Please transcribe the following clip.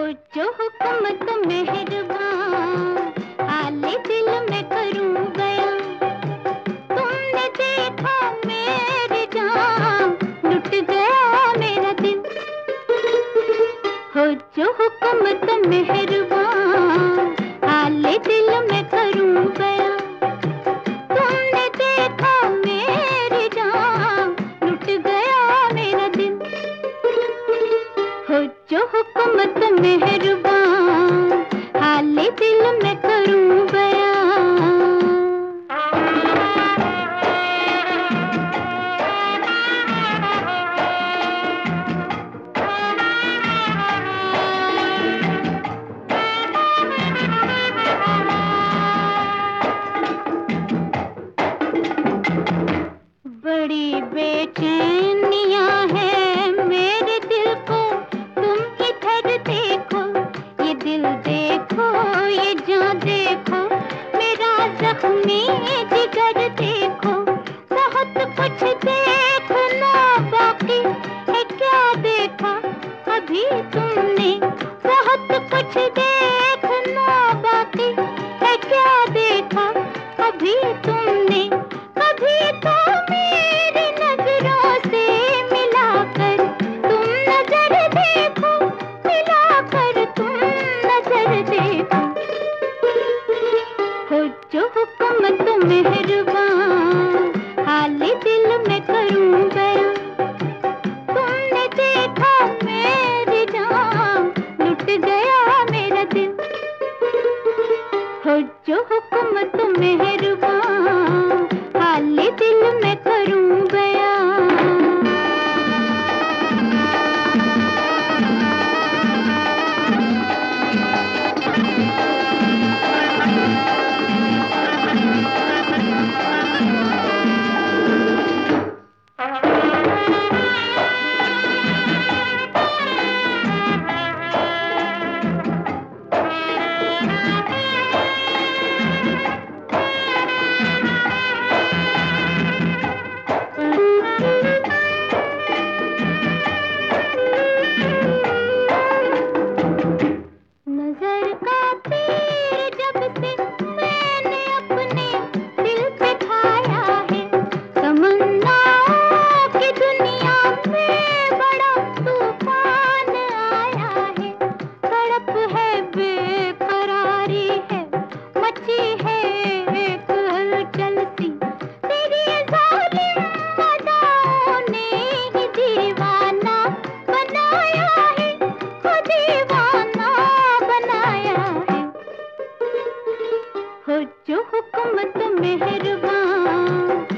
जो हुक्म तो मेहरबान, हाले दिल में करूं बयां। तुमने देखा मेरी जान, लुट गया मेरा दिल। हो जो हुक्म तो मेहरबान, हाले दिल में करूं बयां। तुमने देखा मेरी जान, लुट गया मेरा दिल। हो जो हुक्म तो मेहरबान, हाले दिल में करूं बयां। बड़ी बेचैनियां है मेरे दिल को, तुम इधर देखो, ये दिल देखो, ये जान देखो, मेरा जख्मी जिगर देखो। बहुत कुछ देखना बाकी है, क्या देखा अभी तुमने? बहुत कुछ देखना बाकी है, क्या देखा अभी तुमने? कभी तो मेरी नजरों से मिलाकर तुम नजर देखो, मिलाकर तुम नजर देखो। हो जो हुक्म तो मेहरबान, हाले दिल में करूं बयां। तुमने देखा मेरी जान, लुट गया मेरा दिल। हो जो हुक्म तो मेहरबान, हाले दिल में करूं बयां। नजर का तीर जब से मैंने अपने दिल पे खाया है, तमन्नाओं की दुनिया में बड़ा तूफान आया है। तड़प है, बेकरारी है, मची है एक हलचल सी, तेरी जालिम अदाओं ने ही दीवाना बनाया है, ओ दीवाना बनाया है। हो जो हुक्म तो मेहरबान,